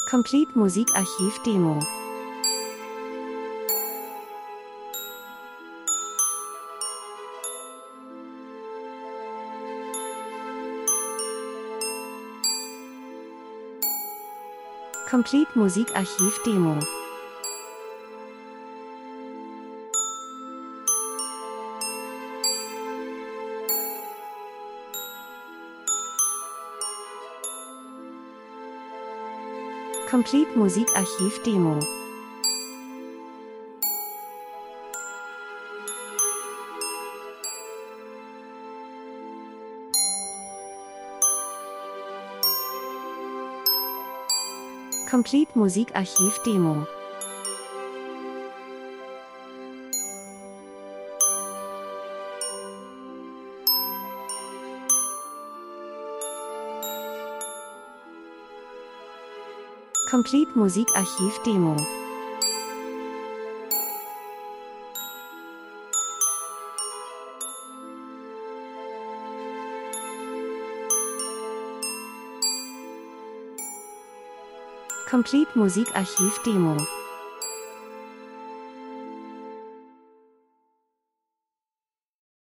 Complete Musikarchiv Demo. Complete Musikarchiv Demo. Complete Musikarchiv Demo. Complete Musikarchiv Demo. Complete Musikarchiv Demo. Complete Musikarchiv Demo.